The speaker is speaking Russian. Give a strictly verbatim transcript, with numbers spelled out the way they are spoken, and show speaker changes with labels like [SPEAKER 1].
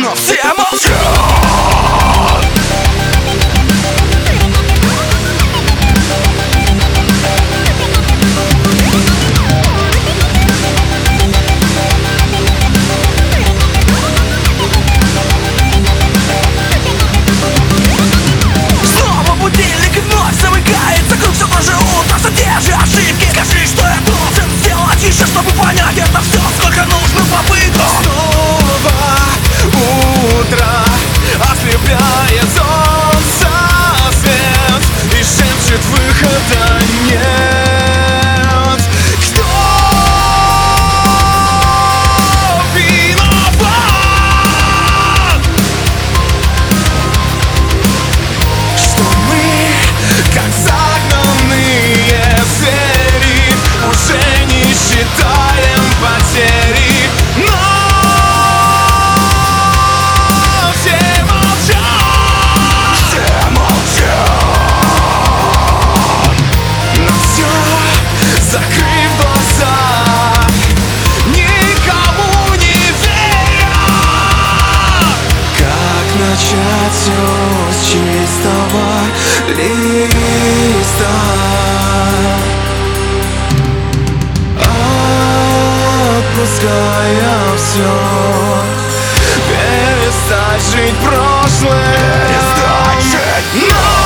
[SPEAKER 1] но все молчат. Чтобы понять это все, сколько нужно попыток.
[SPEAKER 2] Снова утро ослепляет солнце свет и шепчет: выхода нет. Кто виноват? Что мы, как загнанные звери, уже не считаем потери, но все молчат.
[SPEAKER 1] Все молчат.
[SPEAKER 2] На все закрыв глаза, никому не веря. Как начать все с чистого листа? Отпуская все, перестать жить прошлым,
[SPEAKER 1] Перестать жить.
[SPEAKER 2] но